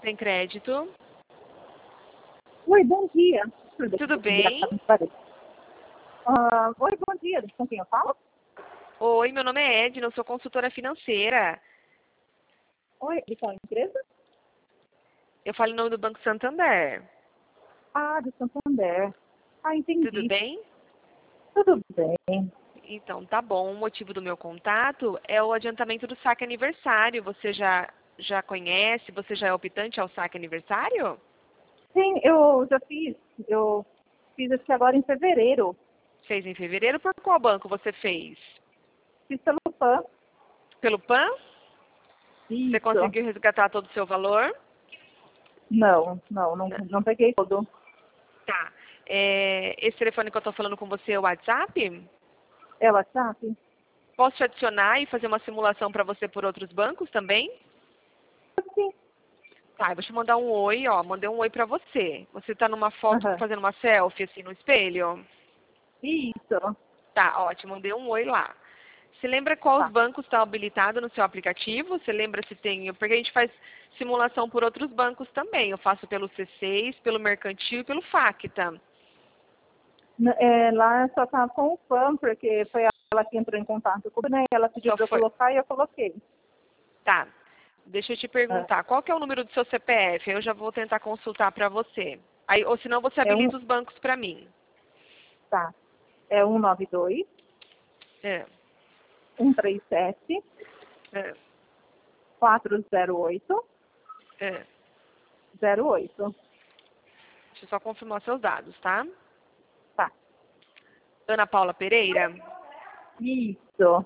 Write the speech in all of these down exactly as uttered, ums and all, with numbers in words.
tem crédito. Oi, bom dia. Tudo bem? Uh, oi, bom dia. Com quem eu falo? Oi, meu nome é Edna, eu sou consultora financeira. Oi, de qual empresa? Eu falo em nome do Banco Santander. Ah, de Santander. Ah, Tudo entendi. bem? Tudo bem. Então, tá bom. O motivo do meu contato é o adiantamento do saque aniversário. Você já, já conhece? Você já é optante ao saque aniversário? Sim, eu já fiz. Eu fiz esse agora em fevereiro. Fez em fevereiro. Por qual banco você fez? Fiz pelo P A N. Pelo P A N? Você Isso. conseguiu resgatar todo o seu valor? Não, não, não, não peguei todo. Tá. É, esse telefone que eu tô falando com você é o WhatsApp? É o WhatsApp? Posso te adicionar e fazer uma simulação para você por outros bancos também? Sim. Tá, eu vou te mandar um oi, ó. Mandei um oi pra você. Você tá numa foto Aham. fazendo uma selfie assim no espelho? Isso. Tá, ó, te mandei um oi lá. Você lembra quais Tá. bancos estão habilitados no seu aplicativo? Você lembra se tem... Porque a gente faz simulação por outros bancos também. Eu faço pelo C seis, pelo Mercantil e pelo Facta. N- É, lá só tá com o P A N, porque foi ela que entrou em contato comigo, né? Ela pediu Só para eu foi... colocar e eu coloquei. Tá. Deixa eu te Ah, perguntar, qual que é o número do seu C P F? Eu já vou tentar consultar para você. Aí, ou senão você é um, habilita os bancos para mim. tá. É um nove dois, É, um três sete, é, quatro zero oito, é. zero oito. Deixa eu só confirmar seus dados, tá? Tá. Ana Paula Pereira, Isso.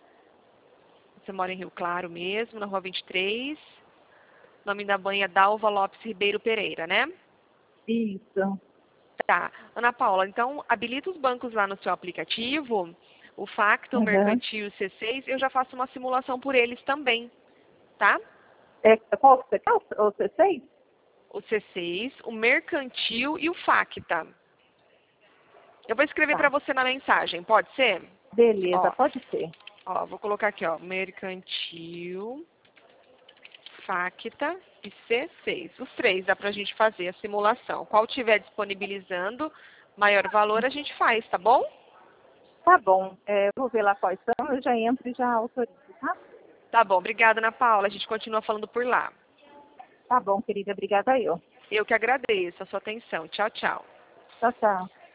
você mora em Rio Claro mesmo, na rua vinte e três. Nome da mãe é Dalva Lopes Ribeiro Pereira, né? Isso. Tá. Ana Paula, então habilita os bancos lá no seu aplicativo, o Facto, o Uhum. Mercantil e o C seis, eu já faço uma simulação por eles também, tá? É, qual que você quer? O C seis? O C seis, o Mercantil e o Facta. Eu vou escrever para Tá. você na mensagem, pode ser? Beleza, Ó, pode ser. ó, vou colocar aqui, ó, Mercantil, Facta e C seis. Os três dá pra gente fazer a simulação. Qual tiver disponibilizando maior valor, a gente faz, tá bom? Tá bom. É, vou ver lá quais são, eu já entro e já autorizo, tá? Tá bom, obrigada, Ana Paula. A gente continua falando por lá. Tá bom, querida. Obrigada eu. Eu que agradeço a sua atenção. Tchau, tchau. Tchau, tchau.